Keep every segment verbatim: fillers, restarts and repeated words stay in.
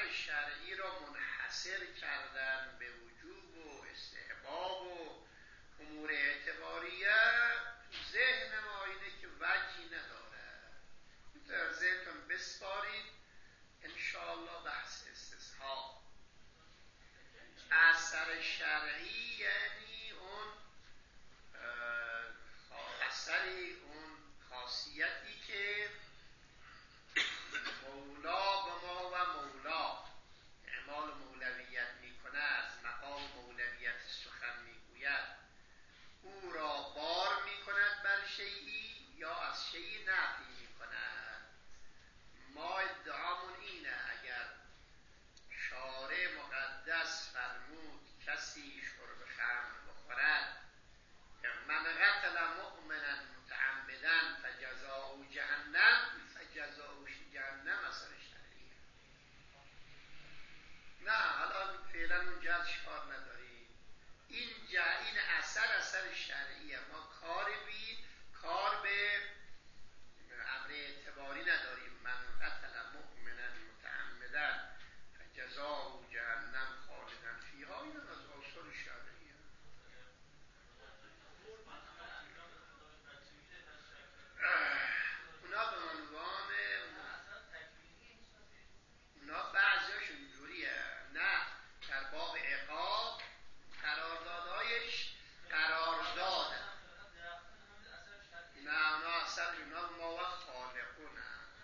اثر شرعی را منحصر کردن به وجوب و استحباب و امور اعتباریه، ذهن ما اینه که وجهی نداره. در ذهنتون بسپارید انشاءالله بحث استصحاب. اثر شرعی یعنی اون اثری، اون خاصیتی که مولا به ما و مولا اعمال مولویت میکنه، از مقام مولویت سخن میگوید، او را بار میکند بر شیئی یا از شیئی نفی میکند. ما ادعامون اینه اگر شارع مقدس فرمود کسی شرب خمر بخورد، من قتل مؤمنا متعمدا فجزاؤه جهنم، فجزاؤه جهنم اثر شرعیه. نه الان فعلا اونجا کار نداریم. این جا این اثر اثر شرعیه. ما کار بی کار به امر اعتباری نداریم. من قتل مؤمنا متعمدا فجزاؤه جهنم خالدا فیها، این از اصول شرعیه. اونا به عنوان اونا بعضیاشون اینجوریه. نه در باب عقاب قراردادهایش قرارداد، نه اونا اصلا اونا ما و خالقونه.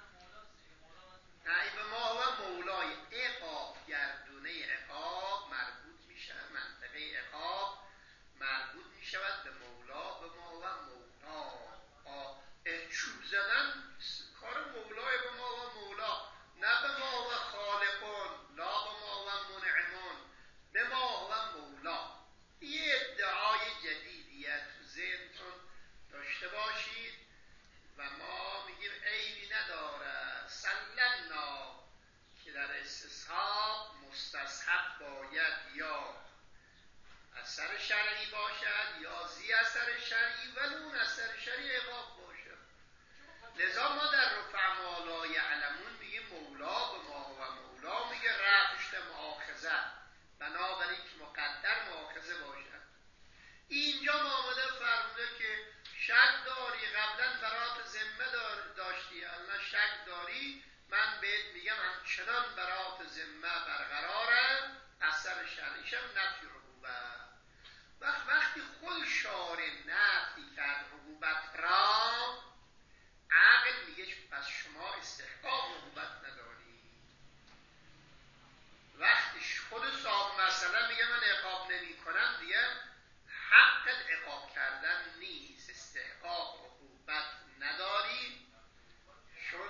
نه این به ما و مولای عقاب، گردونه عقاب مربوط میشه، منطقه عقاب مربوط میشود به مولا، به ما و مولا. چوب زدن کار مولای به ما و مولا، نه به ما و خالقون، لا به ما و منعمون، به ما و مولا. یه ادعای جدیدیه تو ذهنتون داشته باشید و ما میگیم عیبی نداره. سلمنا که در استصحاب مستصحب باید یا اثر شرعی باشد یا زی اثر شرعی، ولی اون اثر شرعی عقاب باشه. لذا ما در رفع ما لا یعلمون میگیم مولا به ما و مولا، میگه رفعش مؤاخذه، بنابراین که مقدر مؤاخذه باشد. اینجا ما آمده فرموده که شک داری، قبلا برات ذمه داشتی، الان شک داری، من بهت میگم همچنان برات ذمه برقراره، اثر شرعیش هم نفی عقوبت. وقت وقتی خود شارع نفی کرد عقوبت را، عقل میگه پس شما استحقاق عقوبت نداری. وقتی خود صاحب مسئله میگه من عقاب نمی کنم، دیگه حق عقاب کردن نیست، استحقاق عقوبت نداری، چون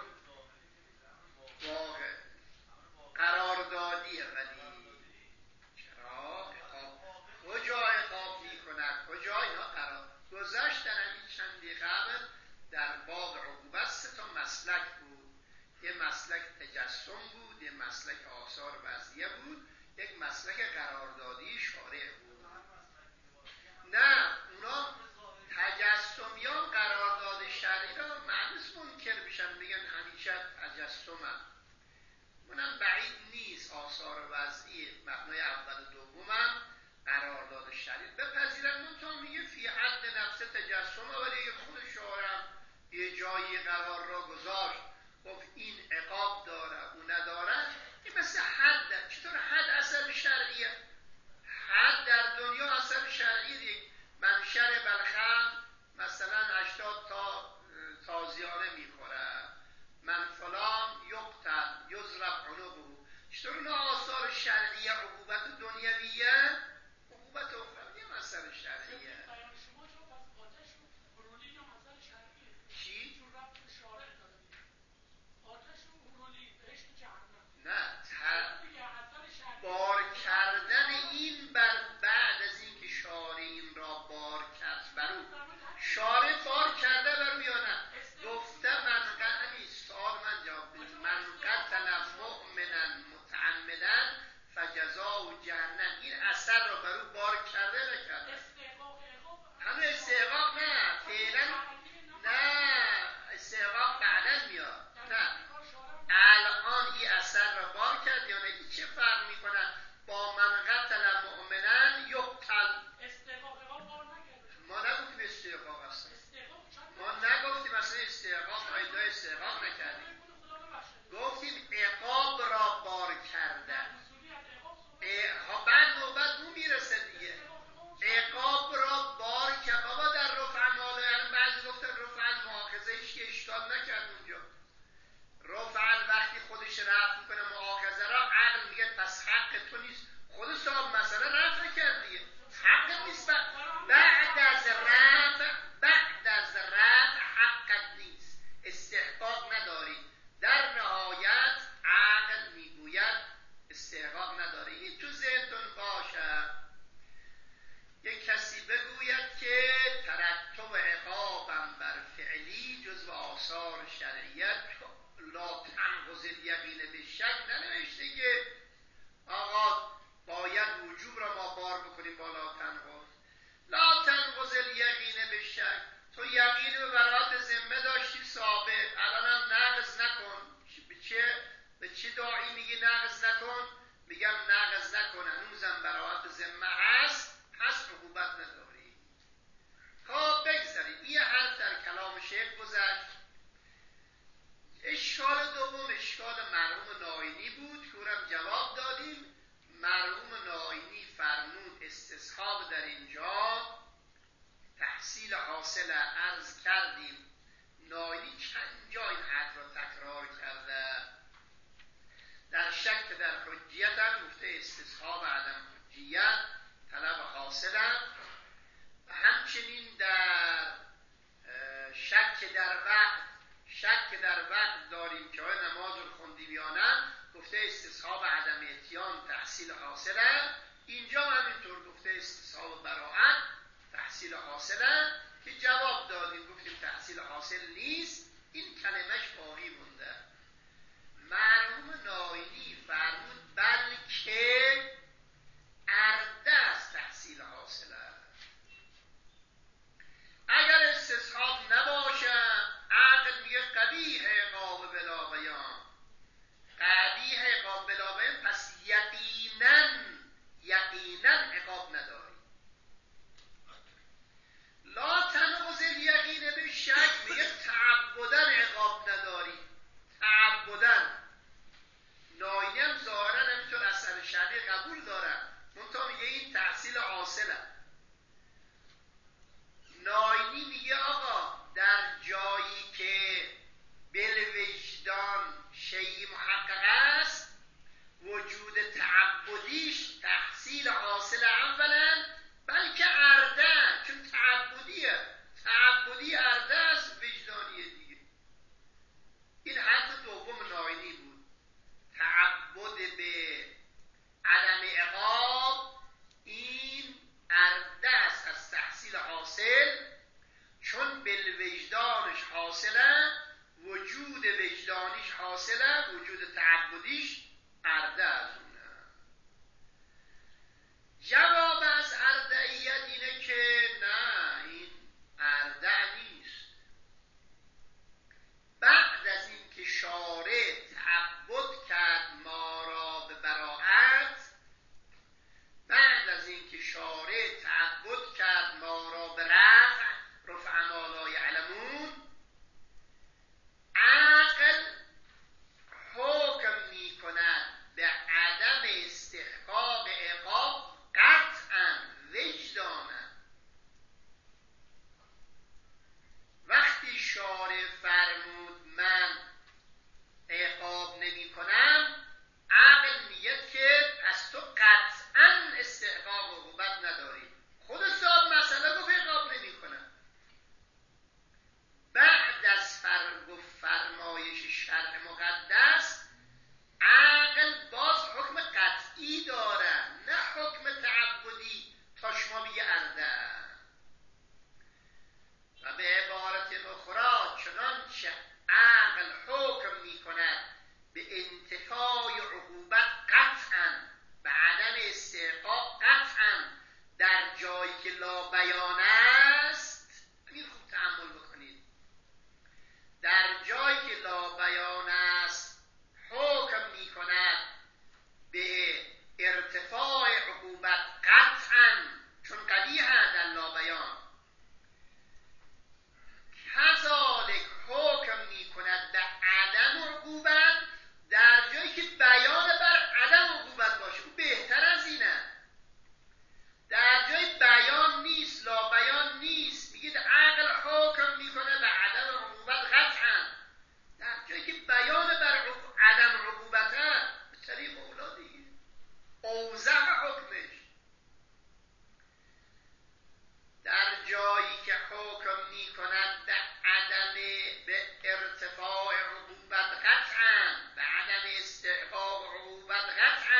واقع قراردادیه. ولی چرا عقاب کجا عقاب میکند، کجا اینا قرار گذشت. در همین چندی قبل در باب عقوبت سه تا مسلک بود. یه مسلک تجسم بود، یه مسلک آثار وضعیه بود، یک مسلک قراردادی شارع بود. نه اونا تجسمیان قرارداد شرعی را معنیس منکر میشن، میگن همیشه تجسم هم. اونم بعید نیست آثار وضعی مبنای اول و دوم هم قرارداد شرعی بپذیرن. منتها میگه فی حد نفس تجسم، ولی خود شارع یه جایی قرار را گذاشت، گفت این عقاب داره او نداره. این مثل حد. چطور حد اثر شرعیه؟ حد در دنیا اثر شرعی دیگه. من شرب الخمر مثلا هشتاد تا تازیانه میخوره، من فلان یقتل یضرب عنقه. چطور اینا آثار شرعیه؟ عقوبت دنیویه، عقوبت اخروی هم اثر شرعیه. نه بار کردن این بر بعد از این که شارع این را بار کرد بر او، شارع بار کرده بر او یا نه؟ گفته من قتل سوال من جواب بدید. من قتل مؤمنا متعمدا فجزاؤه جهنم، این اثر را بر او بار کرده نکرده. همه استحقاق نه فعلا، نه استحقاق بعدا میاد. نه الان این اثر را بار کرده عقل میگه پس حق تو نیست. خود صاحب مسئله رفع کرد دیگه، حق نیست. بعد از رفع بعد از رفع حقت نیست، استحقاق نداری. در نهایت عقل میگوید استحقاق نداره. این تو ذهنتون باشه. یک کسی بگوید که ترتب عقابم بر فعلی جزو آثار شرعیت لا تنقض الیقین بالشک ننوشته که آقا باید وجوب را ما بار بکنیم با لا تنقض. لا تنقض الیقین بالشک، تو یقین به برات ذمه داشتی ثابت، الانم نقض نکن. به چه به چه داعی میگی نقض نکن؟ میگم نقض نکن، هنوزم برات ذمه هست، پس عقوبت نداری. خب بگذاریم. این حرف در کلام شیخ گذشت. اشکال دوم اشکال مرحوم ناینی بود که اونم جواب دادیم. مرحوم ناینی فرمود استصحاب در اینجا تحصیل حاصل عرض کردیم. ناینی چند جا این حرف را تکرار کرده. در شک در حجیت هم گفته استصحاب عدم حجیت طلب حاصل هم، و همچنین در شک در وقت شک در وقت داریم که آیا نماز رو خوندیم یا نه، گفته استصحاب عدم اتیان تحصیل حاصل هم. اینجا همینطور گفته استصحاب براعت تحصیل حاصل هم که جواب دادیم گفتیم تحصیل حاصل نیست، این کلمش باقی مونده. مرحوم ناینی فرمود بلکه ارده از تحصیل حاصل است. اگر استصحاب نباشه عقل میگه قبیح عقاب بلا بیان، قبیح عقاب بلا بیان، پس یقینا یقینا عقاب نداری. لا تنقض الیقین بالشک میگه تعبدن عقاب نداری، تعبدن. ناینی هم ظاهرا نمیتون اثر شرعی قبول دارن، منتها میگه این تحصیل حاصله. ناینی میگه آقا در جایی که بالوجدان شیء محقق است، وجود تعبدیش تحصیل حاصل اولا، بلکه ارده، چون تعبدیه، تعبدی ارده است، وجدانیه دیگه. این حرف دوم ناینی بود. تعبد به عدم عقاب این ارده است از تحصیل حاصل، چون بالوجدانش حاصله، وجود وجدانیش حاصله، وجود تعبدیش ارده از اونه. جواب از اردهیت اینه که نه، این ارده نیست. بعد از این که شارع تعبد کرد ما را به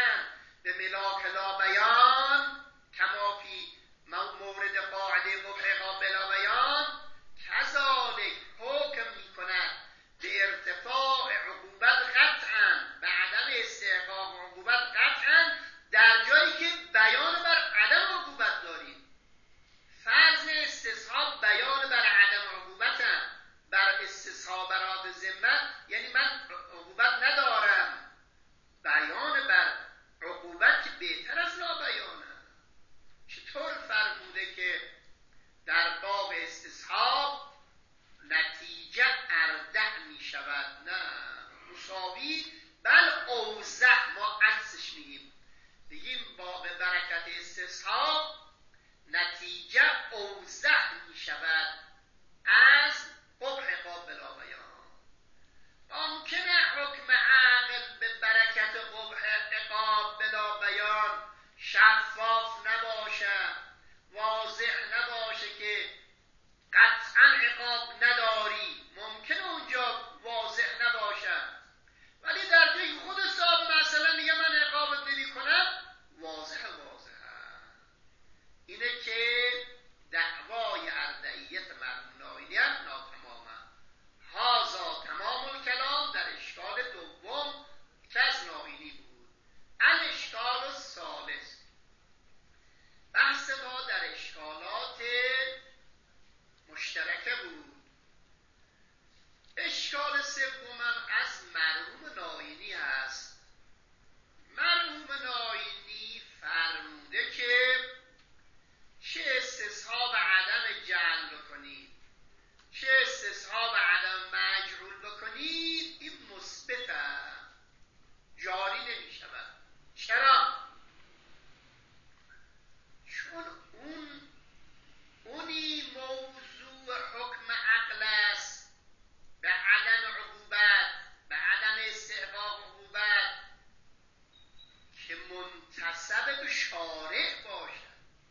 قطعا به ملاک لا بیان کما فی مورد قاعده قبح عقاب بلا بیان کذالک حکم میکند به ارتفاع عقوبت قطعا به عدم استحقاق عقوبت قطعا در جایی که بیان بر عدم عقوبت داریم. فرض استصحاب بیان بر عدم عقوبت هم. بر استصحاب برات ذمت یعنی من عقوبت ندارم، بیان بر عقوبت که بهتر از لا بیانه. چطور فرموده که در باب استصحاب نتیجه اردع می شود؟ نه مساوی، بل اوزع. ما عکسش میگیم، بگیم باب برکت استصحاب نتیجه اوزع می شود از قبح عقاب بلا بیان. ممکنه حکم عاقل به برکت قبح عقاب بلا بیان شفاف نباشه، واضح نباشه که قطعا عقاب نداری، ممکنه اونجا واضح نباشه، ولی در جای خود صاحب مثلا میگه من عقابت نمی کنم، واضح واضحه. اینه که دعوای اردعیت مرحوم ناینی هم ناتمامه. هازا تمام الکلام در اشکال دوم که از ناینی بود. الاشکال الثالث، بحث ما در اشکالات مشترکه بود. اشکال سومم از مرحوم ناینی هست. مرحوم ناینی فرموده که چه استصحاب عدم جعل بکنید چه استصحاب عدم مجعول بکنید این مثبته، جاری نمی شود. چرا؟ چون اون اونی موضوع حکم عقل است به عدم عقوبت، به عدم استحقاق عقوبت که منتسب به شارع باشد.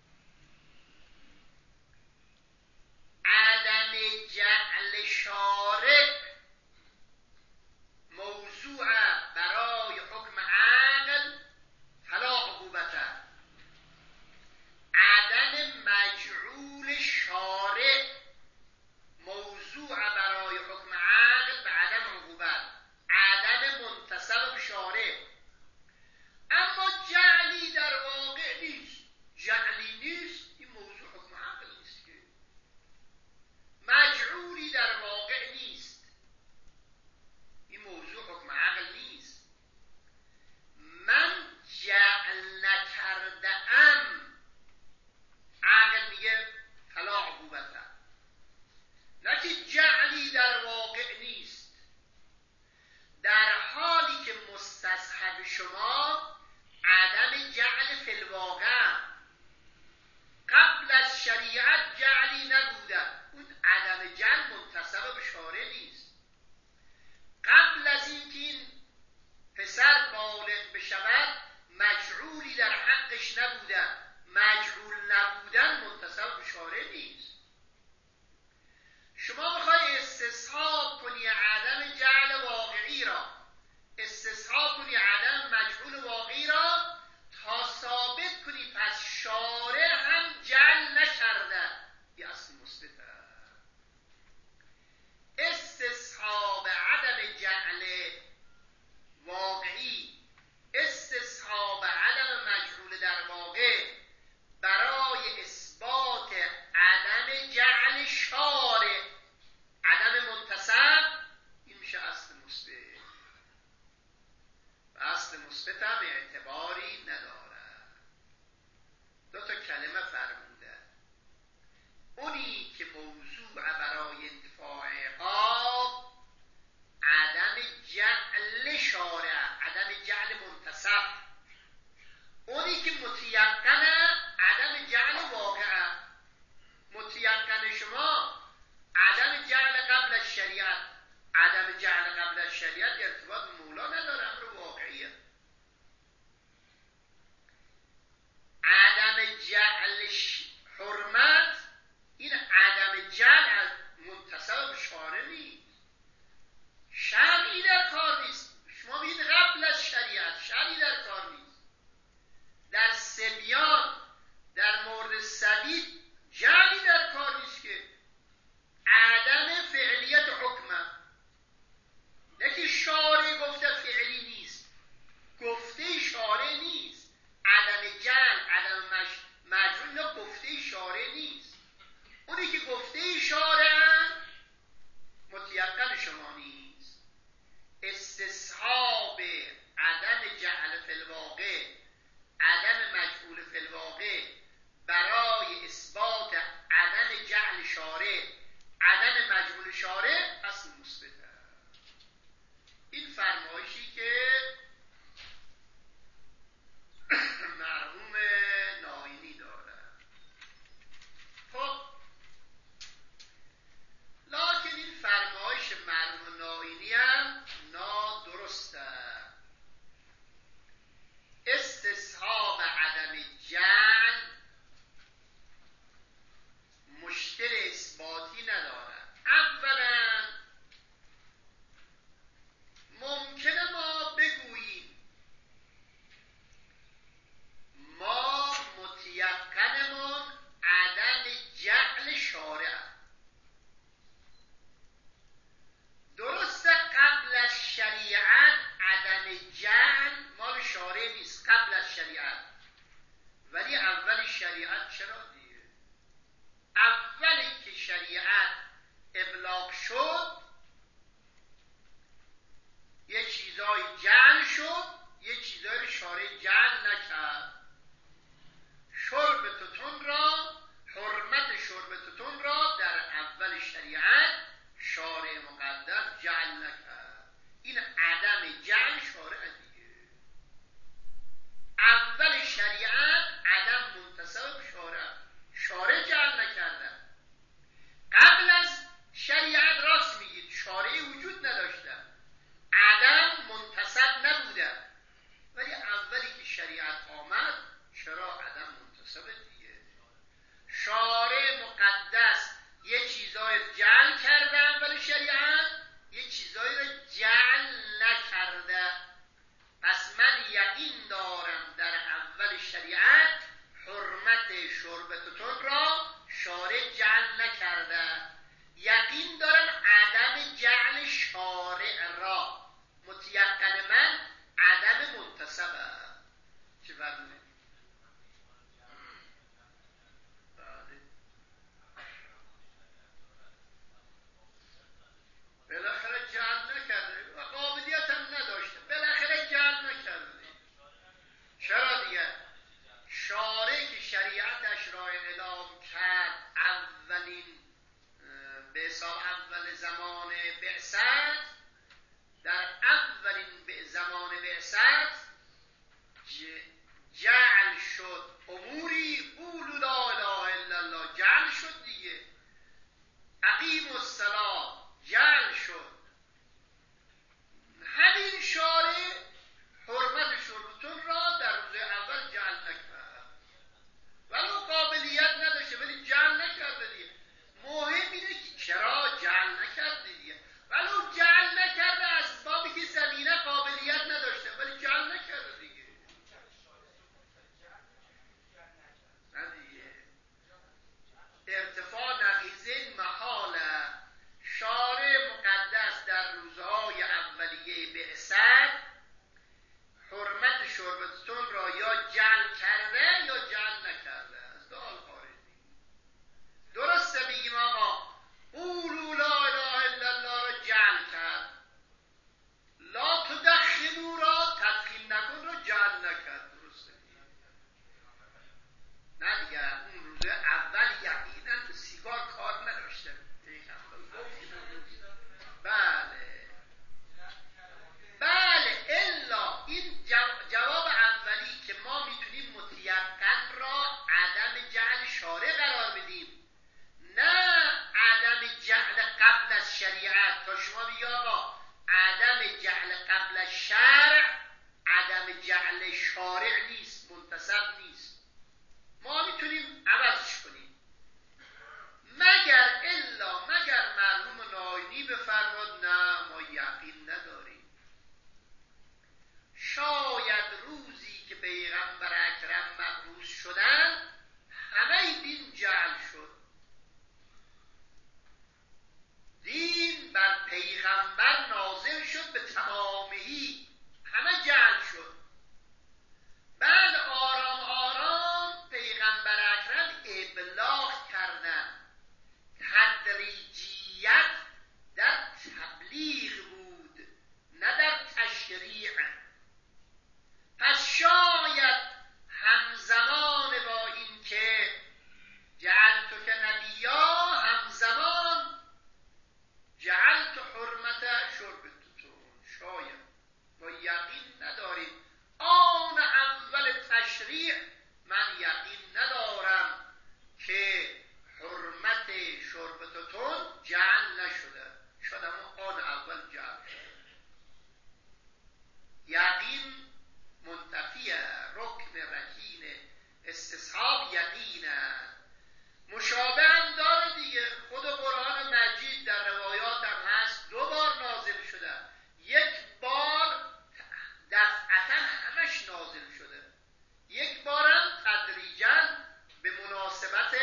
عدم جعل شارع موضوع برای حکم عقل فلا عقوبت، عدم مجعول شارع موضوع برای حکم عقل به عدم عقوبت، عدم منتسب به شارع. اما جعلی در واقع نیست، جعلی نیست، این موضوع حکم عقل نیست. که مجعولی در واقع نیست، این موضوع حکم عقل نیست. من جعل نکرده ام، عقل میگه فلا عقوبت، نه که جعلی در واقع نیست. در حالی که مستصحب شما عدم جعل فی الواقع، قبل از شریعت جعلی نبوده، اون عدم جعل منتسب به شارع نیست. قبل از اینکه این پسر بالغ بشود مجعولی در حقش نبوده، مجعول نبودن منتسب به شارع نیست. شما بخوای استصحاب کنی عدم جعل واقعی را، استصحاب کنی عدم مجعول واقعی را، تا ثابت کنی پس شارع هم جعل نکرده، یه اصل مثبته. استصحاب عدم جعل واقعی، استصحاب عدم مجعول در واقع برای اثبات عدم جعل شارع، عدم منتسب، این میشه اصل مثبت. و اصل مثبت هم اعتباری نداره. دو تا کلمه فرموده. اونی که موضوع برای انتفاع عقاب عدم جعل شارع، عدم جعل منتسب. اونی که متیقنه عدم جعل واقع. متیقن شما عدم جعل قبل از شریعت، عدم جعل قبل از شریعت ارتباط مولا نداره، امر واقعیه. عدم جعل حرمت، این عدم جعل منتسب به شارع نیست، شرعی در کار نیست. شما بگید قبل از شریعت، شرعی در کار نیست. نیست قبل از شریعت، ولی اول شریعت چرا دیگه؟ اولی که شریعت ابلاغ شد یه چیزای جعل شد، یه چیزای شارع جعل نکرد. شرب توتون را، حرمت شرب توتون را در اول شریعت شارع مقدس جعل نکرد. این عدم جعل شارع دیگه. اول شریعت عدم منتسب شارع، شارع جعل نکردن. قبل از شریعت راست میگید شارع وجود نداشتن، عدم منتسب نبودن، ولی اولی که شریعت آمد چرا عدم منتسب دیگه؟ شارع مقدس یه چیزای جعل کرده اول شریعت، یه چیزایی رو جعل نکرده. پس من یقین دارم در اول شریعت حرمت شرب توتون را شارع جعل نکرده، یقین دارم عدم جعل شارع را، متیقن من عدم منتسبه. چه فرمونه؟ بله بالاخره جعل نکرده و قابلیت هم نداشته، بالاخره جعل نکرده. چرا دیگه؟ شارع که شریعتش را اعلام کرد اولین به حساب اول زمان بعثت، در اولین به زمان بعثت جعل شد اموری قولوا لا اله الا الله، جعل شد دیگه. اقیموا الصلاة جعل شد. همین شارع حرمت شربتون را در روز اول جعل نکرد، ولو قابلیت نداشته ولی جعل نکرده دیگه. مهم اینه که چرا جعل نکرده دیگه. ولو جعل نکرده از بابی که زمینه قابلیت نداشته ولی جعل نکرده دیگه. نه دیگه. ارتفاع نقیضه محاله. شارع مقدس در روزهای اولیه بعثت حرمت شربتون را یا جعل کرده یا جعل نکرده. از دو حال خارجی. درسته بگیم آقا قولوا لا اله الا الله را جعل کرد، لا تدخنوا را تدخین نکن را جعل نکرد. درسته نه دیگه. اون روز اول یقینا سیگار کار نداشته. بله بله الا این جواب اولی که ما میتونیم متیقن را عدم جعل شارع قرار بدیم، نه عدم جعل قبل از شریعت. تا شما بگی آقا عدم جعل قبل از شرع عدم جعل شارع نیست، منتسب نیست، ما میتونیم عوضش کنیم. مگر الا مگر مرحوم ناینی بفرماد نه ما یقین نداریم، شاید روزی که پیغمبر اکرم مبعوث شدن همه دین جعل شد، دین بر پیغمبر نازل شد به تمامی، همه جعل شد. بعد آرام آرام پیغمبر اکرم ابلاغ کردن. تدریجیت در تبلیغ بود نه در تشریع. پس شاید همزمان با این که جعلت که نبیا همزمان جعلت حرمت شربتون، شاید ما یقین نداریم. آن اول تشریع من یقین ندارم که حرمت شربتون جعل نشده، شاید اما آن اول جعل شده. یقین منتفیه، رکن رکینه، استصحاب یقینه. مشابه هم داره دیگه. خود قرآن مجید در روایات هم هست دو بار نازل شده، یک بار دفعتا همش نازل شده، یک بارم تدریجا به مناسبت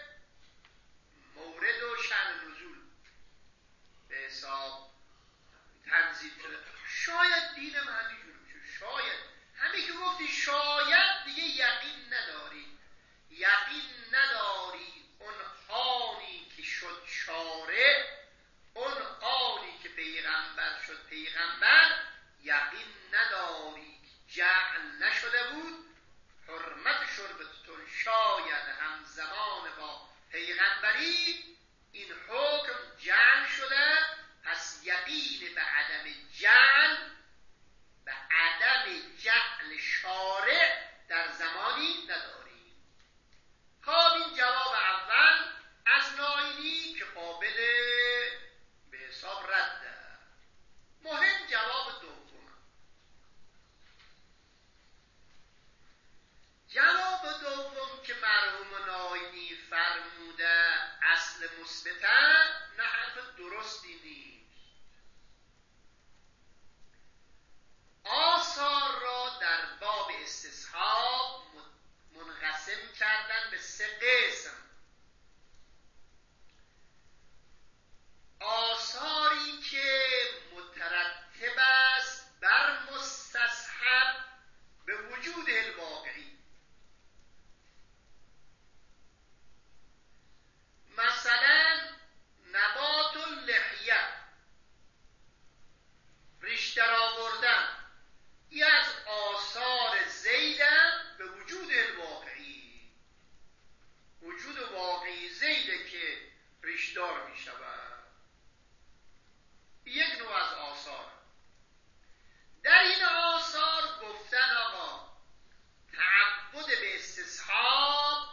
مورد و شأن نزول به حساب تنزیل شده. شاید دین من همینجور میشه، شاید همه که گفتی شاید دیگه یقین نداری، یقین نداری اون حالی که شد شارع، اون حالی که پیغمبر شد پیغمبر، یقین نداری که جعل نشده بود حرمت شربتون شاید همزمان با پیغمبری این حکم جعل شده. پس یقین به عدم جعل، به عدم جعل شارع در زمانی نداری. خب این جواب اول از ناینی که قابل به حساب رده. مهم جواب دوم. جواب دوم که مرحوم ناینی فرموده اصل مثبته، نه حرف درستی نیست. آثار را در باب استصحاب منقسم کردن به سه قسم. آثاری که مترتب است بر مستصحب به وجود الواقعی، مثلا نبات اللحیه، ریشتر آوردن، یه از آثار زیدن به وجود الواقعی. وجود واقعی زیده که ریشدار می شود، یک نوع از آثار. در این آثار گفتن آقا تعبد به استصحاب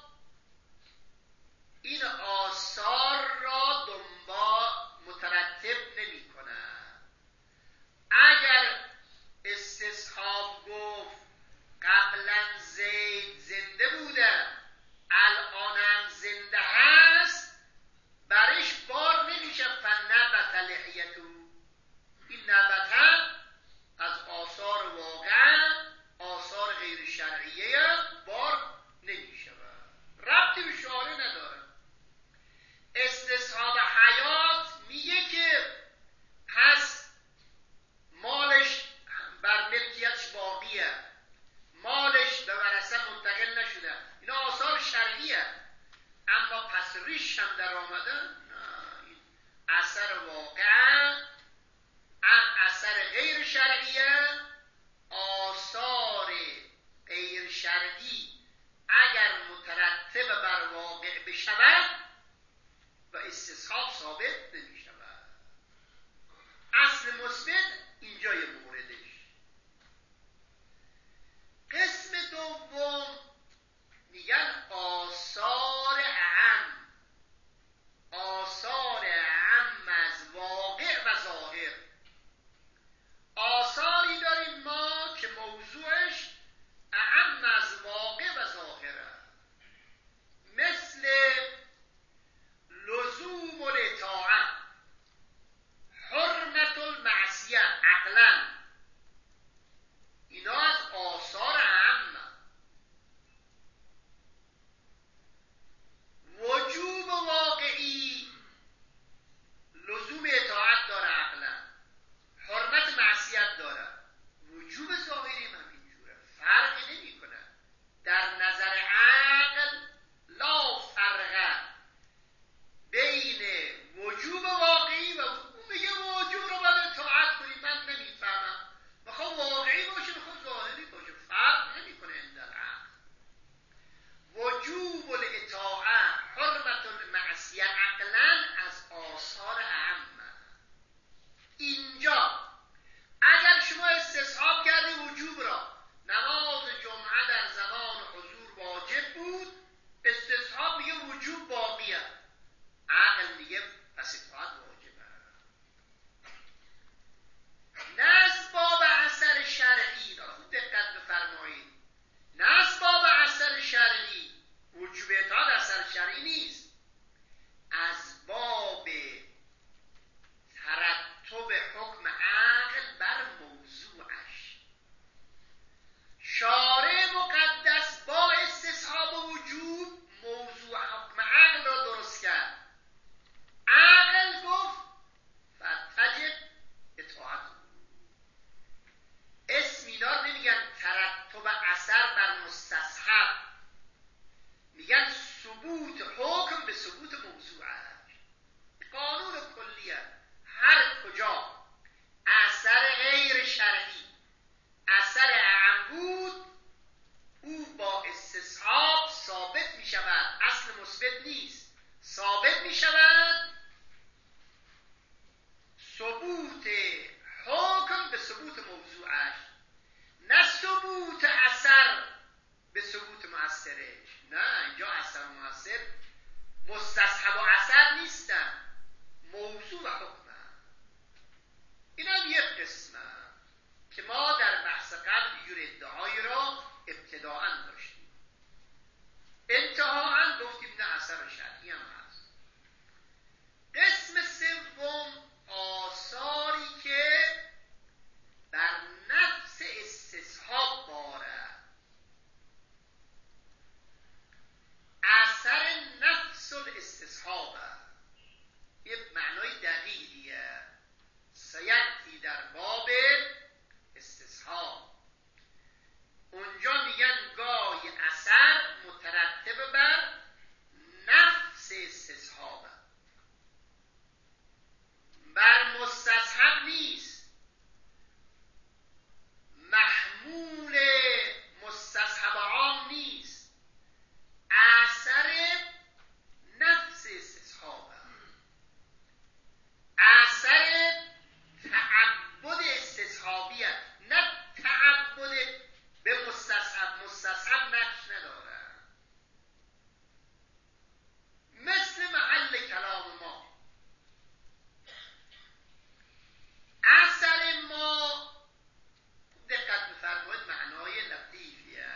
این آثار را دنبال مترتب نمی کند. اگر استصحاب گفت قبلا زید زنده بوده الانم زنده هست، برش بار نمیشه فنبت لحیتو. این نبت از آثار واقع، آثار غیر شرعیه بار نمیشه، ربطی به شارع نداره. استصحاب حیات میگه که پس مالش بر ملکیتش باقیه، مالش به ورثه منتقل نشده، اینا آثار شرعیه. اما پس ریش هم در آمده، نه، این اثر واقع، اثر غیر شرعیه. آثار غیر شرعی اگر مترتب بر واقع بشود و استصحاب ثابت نمی شود. اصل مثبت اینجای موردش. قسم دوم میگن آثار اعم، اثر بر مستصحب، میگن ثبوت حکم به ثبوت موضوع است. قانون کلیه، هر کجا اثر غیر شرعی اثر اعم بود، او با استصحاب ثابت می شود، اصل مثبت نیست، ثابت می شود ثبوت حکم به ثبوت موضوعش، نه ثبوت اثر به ثبوت مؤثرش. نه، اینجا اثر و مؤثر مستصحب و اثر نیستن، موضوع و حکم. این هم یک قسمه که ما در بحث قبل اینجور ادعایی را ابتداعا داشتیم، انتهاعا گفتیم نه، اثر شرعی هم هست. قسم سوم آثاری که بر نفس استصحاب باره، اثر نفس الاستصحاب، یه معنای دقیقیه، سیأتی در باب استصحاب. اونجا میگن گاهی اثر مترتب بر نفس استصحاب، بر مستصحب نیست، محمول مستصحب عام نیست، اثر نفس استصحاب، اثر تعبد استصحابیه، نه تعبد به مستصحب. مستصحب نقش نداره، مثل محل کلام ما. اثر ما، دقت بفرمایید معنای لطیفیه،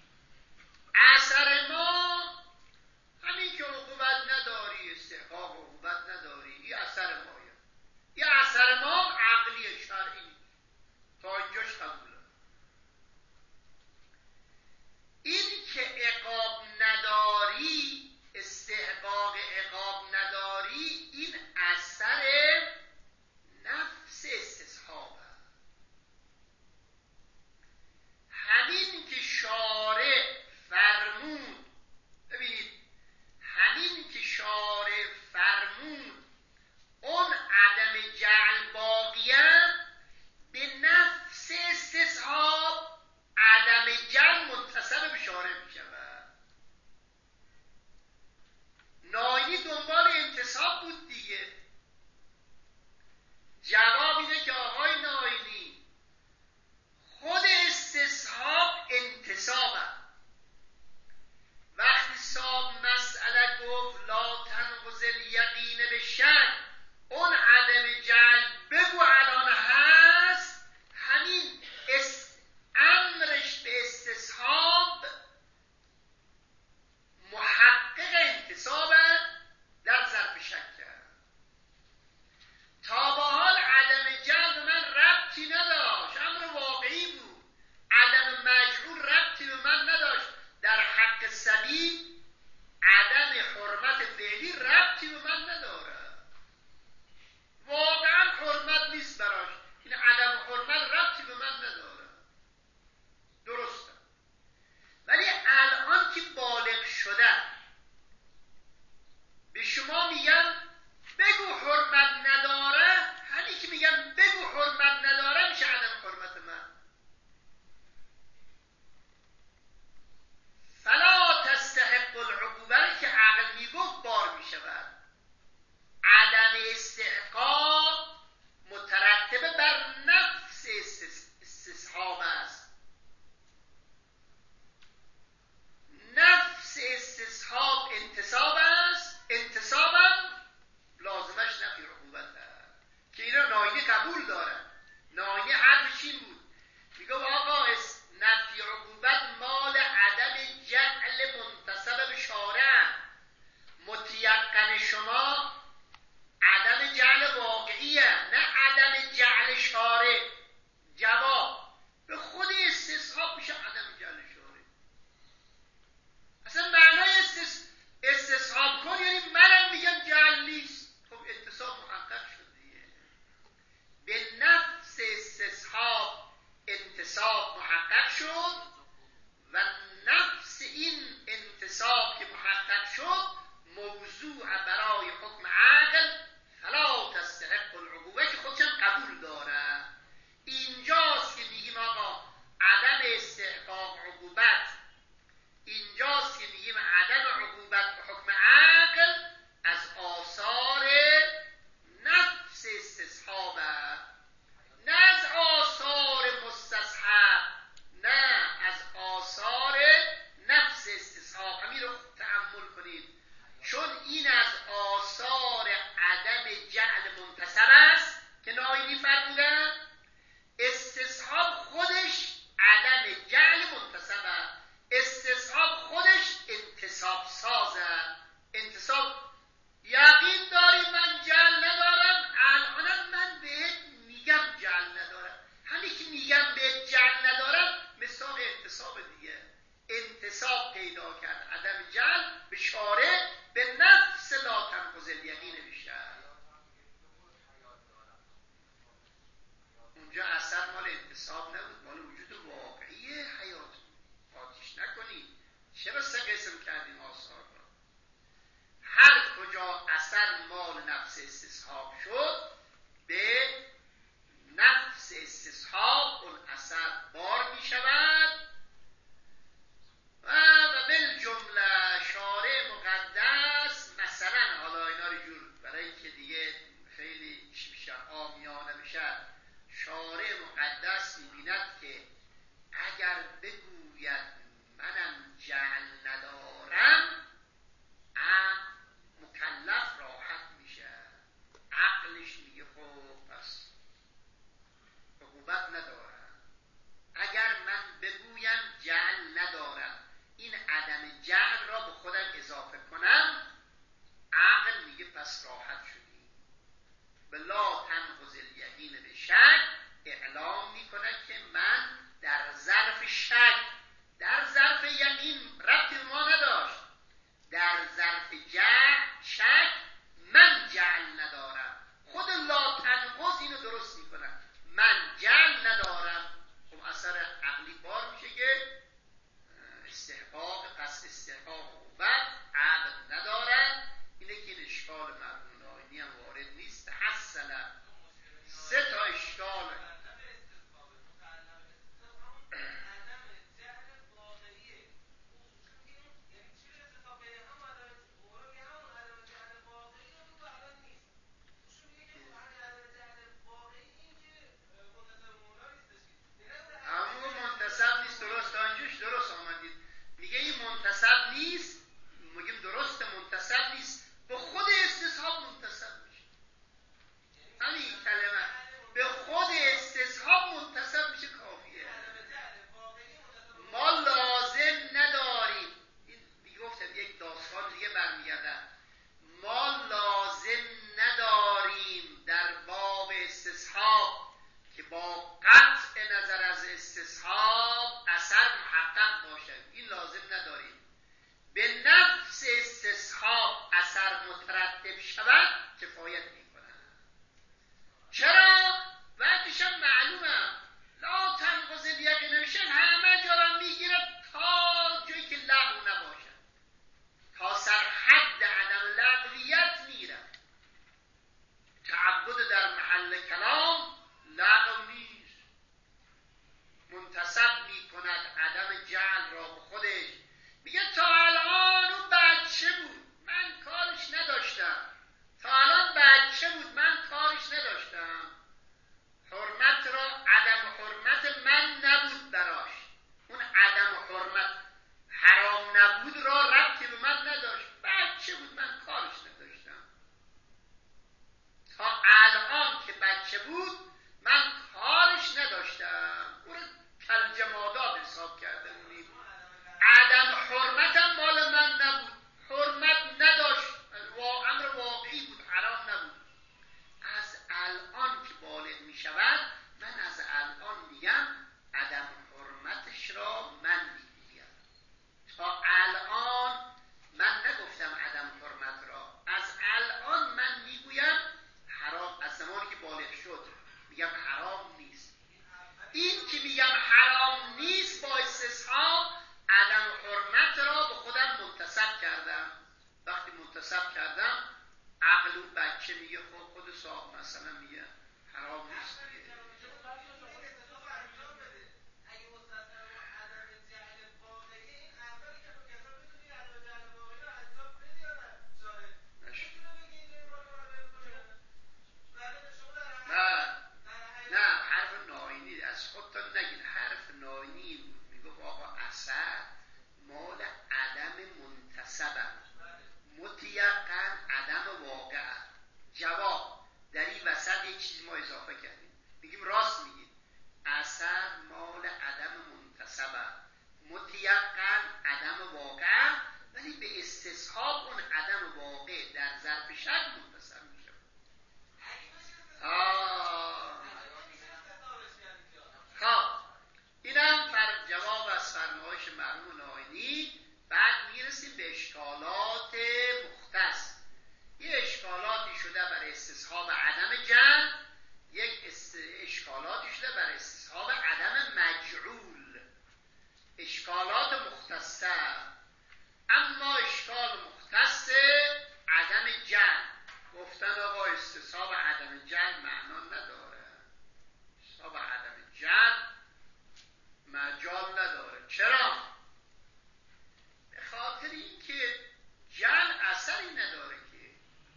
اثر ما همین که عقوبت نداری، استحقاق عقوبت نداری، این اثر مایه. این اثر ما عقلی شرعی، تا اینجاش قبوله. این که عقاب نداری، استحقاق عقاب نداری، این اثر نفس استصحابه. همین که شارع فرمود، ببینید، همین که شارع فرمود اون عدم جعل باقیه، به نفس استصحاب عدم جعل منتسب به شارع می شود. ناینی دنبال انتصاب بود دیگه. جواب اینه که آقای ناینی، خود استصحاب انتصابه. وقتی صاحب مسئله گفت لا تنقض الیقین به شک، اون عدم جعل بگو الان هست، همین امرش به استصحاب محقق انتصابه در ظرف شک کرد. تا به حال عدم جعل به من ربطی نداشت، امر واقعی بود. عدم مجعول ربطی به من نداشت. در حق سبیل عدم حرمت فعلی ربطی به من نداره، واقعا حرمت نیست براش، این عدم حرمت ربطی به من نداره، درسته. ولی الان که بالغ شده به شما میگن بگو حرمت نداره، همین که میگن بگو حرمت نداره میشه عدم حرمت من. فلا تستحق العقوبه که عقل میگفت بار میشود. اینجاست که میگیم عدم عقوبت به حکم عقل از آثار نفس استصحاب، نه از آثار مستصحب، نه از آثار نفس استصحاب. همین رو تأمل کنید، چون این از آثار عدم جعل منتسب است که ناینی فرمودن. استصحاب خودش عدم جعل منتسب است، استصحاب خودش انتصاب سازه. انتصاب یقین داری من جعل ندارم، الانم من بهت میگم جعل ندارم. همین که میگم بهت جعل ندارم مثال انتصاب دیگه. انتصاب پیدا کرد عدم جعل به شارع به نفس لا تنقض الیقین بیشتر. اونجا اثر مال انتصاب نبود، مال وجود واقعی حیات. آتیش نکنید، چرا سه قسم کردیم آثار را؟ هر کجا اثر مال نفس استصحاب شد، به نفس استصحاب اون اثر بار می شود و بالجمله شارع مقدس مثلا، حالا اینا رو جور برای اینکه دیگه خیلی چی بشه عامیانه بشه، شارع مقدس می‌بیند که اگر بگوید منم جعل ندارم، عقل مکلف راحت میشه. عقلش میگه خب پس عقوبت ندارم. اگر من بگویم جعل ندارم، این عدم جعل را به خودم اضافه کنم، عقل میگه پس راحت شدی. بلا تنقض الیقین به شک اعلام میکنه که من در ظرف شک، در ظرف یقین ربطی ما نداشت، در ظرف جعل شک من جعل ندارم. خود لا تنقض اینو درست میکنه، من جعل ندارم. خب اثر عقلی بار میشه که استحقاق، پس استحقاق و عقل ندارد. اینه که این اشکال مرمون آینی هم وارد نیست. تحصل سه تا اشکال میگه این منتسب نیست، میگیم درسته منتسب نیست، به خود استصحاب منتسب میشه. همین کلمه به خود استصحاب منتسب میشه کافیه. ما لازم نداریم، این میگفتم یک داستان دیگه برمیگردن، ما لازم نداریم در باب استصحاب که با قطع نظر از استصحاب اثر محقق باشد. این لازم نداریم. به نفس استصحاب اثر مترتب شود کفایت میکنه. چرا؟ وقتش هم معلومه لا تنقض الیقین نمیشه، همه جا را میگیره تا جایی که لغو نباشه، تا سرحد عدم لغویت میره. تعبد در محل کلام لغو نیست، منتسب میکند عدم جعل را به خودش. میگه تا الان اون بچه بود من کارش نداشتم، تا الان بچه بود من کارش نداشتم، حرمت را عدم حرمت من نبود براش، اون عدم حرمت حرام نبود را ربطی به من نداشت، بچه بود من کارش نداشتم. تا الان که بچه بود من کارش نداشتم، اون کل جمادات حساب کرده بودیم. عدم حرمتم مال من نبود، حرمت نداشت، امر واقعی بود، حرام نبود. از الان که بالغ می شود من از الان میگم عدم حرمتش را من میگویم. تا الان من نگفتم عدم حرمت را، از الان من میگویم حرام. از زمانی که بالغ شد میگم حرام نیست. این که میگم حرام نیست با استصحاب عدم حرمت را به خودم منتسب کردم. وقتی منتسب کردم عقل اون بچه میگه خب خود صاحب مثلا میگه حرام نیست دیگه. اشکالات مختص. یه اشکالاتی شده برای استصحاب عدم جمع، یک است... اشکالاتی شده برای استصحاب عدم مجعول، اشکالات مختصه. اما اشکال مختص عدم جمع گفتن آقا استصحاب عدم جمع معنا نداره، استصحاب عدم جمع مجال نداره. چرا؟ به خاطر اینکه جمع اثری نداره که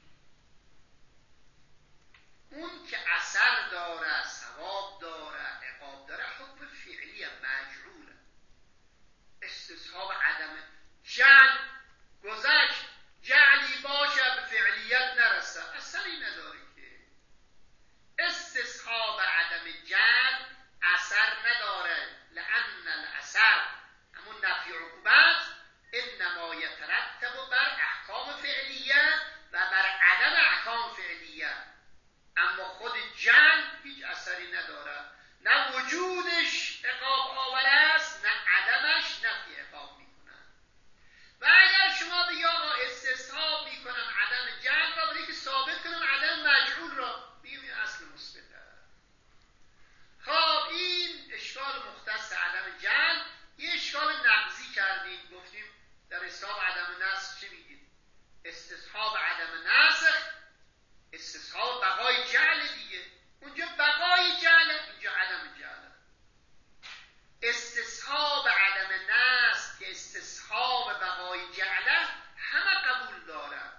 اون که اثر داره، ثواب داره، عقاب داره، حکم فعلی مجعوله. استصحاب عدم جعل گذشت، جعلی باشه به فعلیت نرسه، اثری نداره که. استصحاب عدم جعل اثر نداره، لأن الاثر همون نفی عقوبت انما یترتب بر احکام فعلیه و بر عدم احکام فعلیه. اما خود جعل هیچ اثری نداره، نه وجودش عقاب آور است نه عدمش نفی عقاب میکنه. و اگر شما بگی آقا استصحاب میکنم عدم جعل را، برای که ثابت کنم عدم مجعول را، بگیم این اصل مثبته. خب این اشکال مختص عدم جعل. یه اشکال نقضی کردیم، گفتیم در استصحاب عدم نسخ چی میگیم؟ استصحاب عدم نسخ استصحاب بقای جعل دیگه، اونجا بقای جعل، اینجا عدم جعل. استصحاب عدم نسخ که استصحاب بقای جعل همه قبول دارن،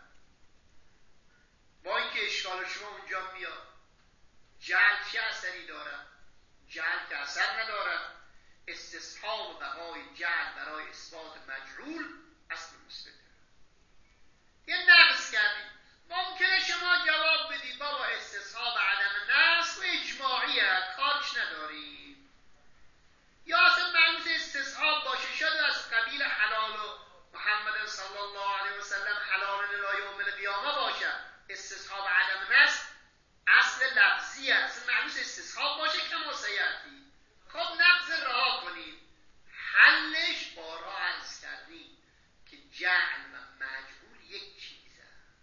با اینکه اشکال شما اونجا میاد جعل چه اثری داره؟ جعل که اثر نداره. استصحاب بقای جعل برای اثبات مجعول اصل مثبته. یه نقص کردیم. ممکنه شما جواب بدید بابا استصحاب عدم نسخ و اجماعیه، کارش نداریم. یا اصلا معلوم استصحاب باشه، شاید از قبیل حلال و محمد صلی الله علیه و سلم حلال الی یوم القیامه باشه. استصحاب عدم نسخ اصل لفظیه، اصلا معلوم استصحاب باشه کما سیاتی. خب نقض رها کنیم. حلش بارها عرض کردیم که جعل و مجعول یک چیزه.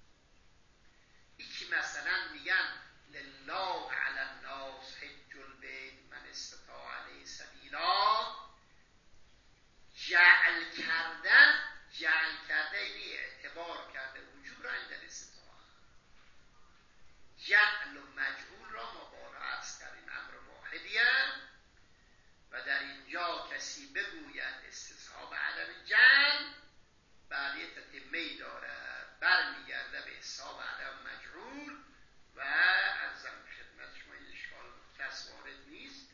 یکی مثلا میگن لله علی الناس حج البیت من استطاع علیه سبیلا. جعل کردن، جعل کرده اینی اعتبار کرده وجود را عند الاستطاعه. جعل و مجعول را ما بارها عرض کردیم امر واحدیه. و در اینجا کسی بگوید استصحاب عدم جعل، بعد یه تتمه‌ای داره، برمیگرده به استصحاب عدم مجعول و عرضم خدمت شما این اشکال مختص وارد نیست.